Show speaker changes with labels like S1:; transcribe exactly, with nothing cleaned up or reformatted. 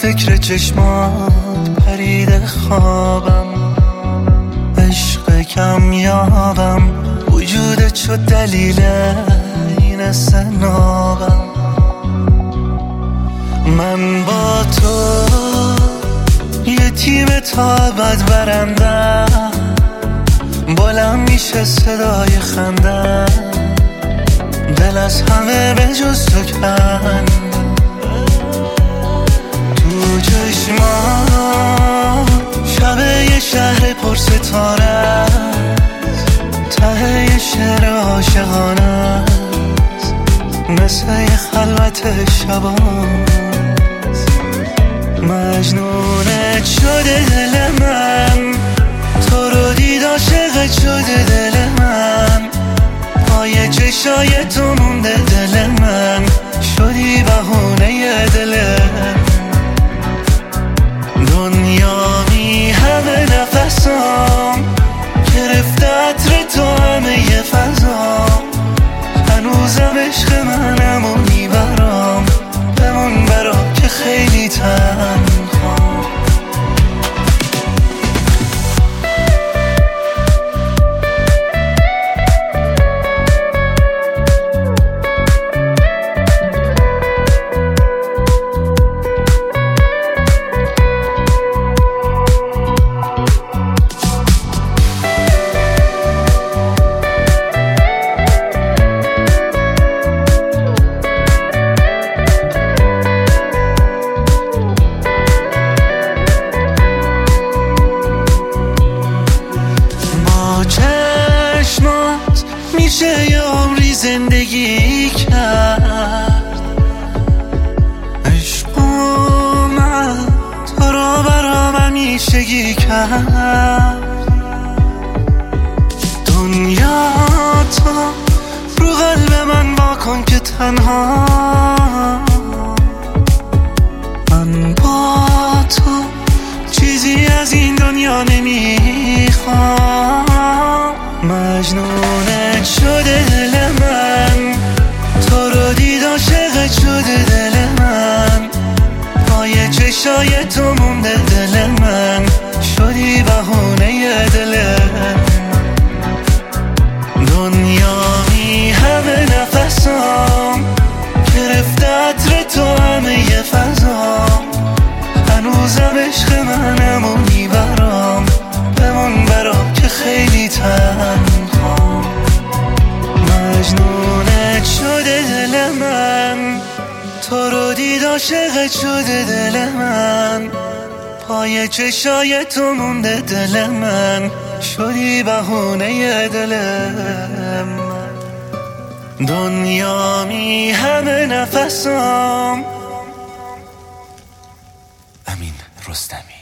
S1: فکر چشمات پرید خوابم، عشق کم یابم، وجودت شد دلیل این استنابم. من با تو یه تیم تا ابد برندم، بلند میشه صدای خندم، دل از همه به جز تو کن. تو چشمان شب یه شهر پر ستاره است، ته یه شعر عاشقانه است، مثل یه خلوت شباست. مجنونت شده دل من، تو رو دید عاشقت شده دل من، پای چشای تو مونده دل من، شدی بهونه دلم. دنیا می همه نفسام، گرفته عطر تو همه ی فضام، هنوزم عشق منم و میبرام، بمون برام که خیلی تنهام. میشه یه عمری زندگی کرد، عشق من تو رو برام همیشگی کرد. دنیا تو رو قلب من واکن که تنها، من با تو چیزی از این دنیا نمیخوام. مجنونت شده دل من، تو رو دید عاشقت شده دل من، پای چشای تو مونده دل من، شدی بهونه دلم. دنیا می همه نفسام، گرفته عطر تو همه ی فضام، هنوزم عشق منم و میبرام، بمون برام که خیلی تنهام. مجنونت شده دل من، تو رو دید عاشقت شده دل من، پای چشای تو مونده دل من، شدی بهونه دلم. دنیا می همه نفسام. امین رستمی.